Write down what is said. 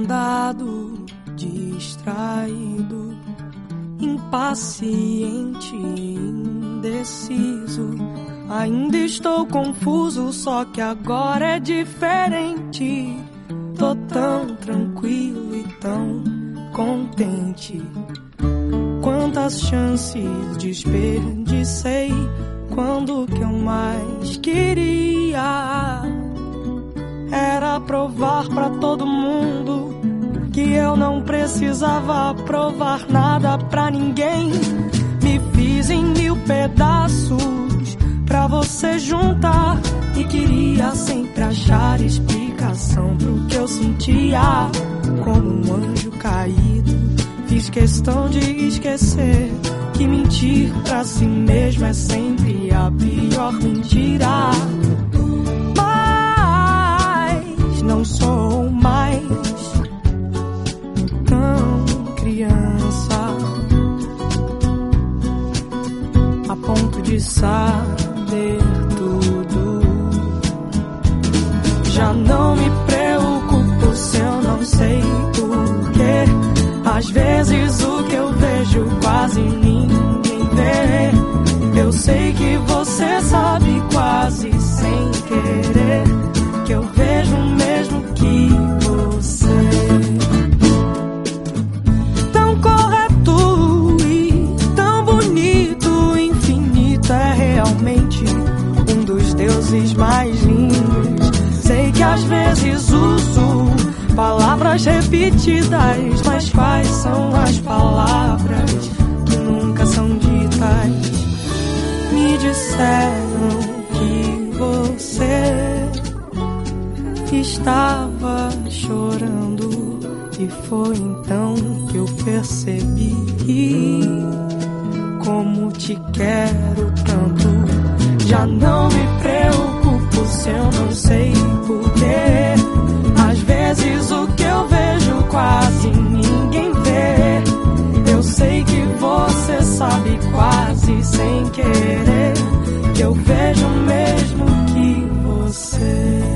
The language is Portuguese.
andado distraído, impaciente, indeciso. Ainda estou confuso, só que agora é diferente. Tô tão tranquilo e tão contente. Quantas chances desperdicei quando o que eu mais queria era provar pra todo mundo que eu não precisava provar nada pra ninguém. Me fiz em 1000 pedaços pra você juntar e queria sempre achar explicação pro que eu sentia. Como um anjo caído, fiz questão de esquecer que mentir pra si mesmo é sempre a pior mentira. Mas não sou mais tão criança a ponto de saber tudo. Já não me preocupo se eu não sei porquê. Às vezes o que eu vejo quase ninguém vê. Eu sei que você sabe quase sem querer que eu vejo o mesmo que você. Tão correto e tão bonito, infinito é realmente um dos deuses mais lindos. Sei que às vezes uso palavras repetidas, mas quais são as palavras que nunca são ditas? Me disseram que você estava chorando e foi então que eu percebi como te quero tanto. Já não me preocupo se eu não sei porquê. Às vezes o que eu vejo quase ninguém vê. Eu sei que você sabe quase sem querer que eu vejo o mesmo que você.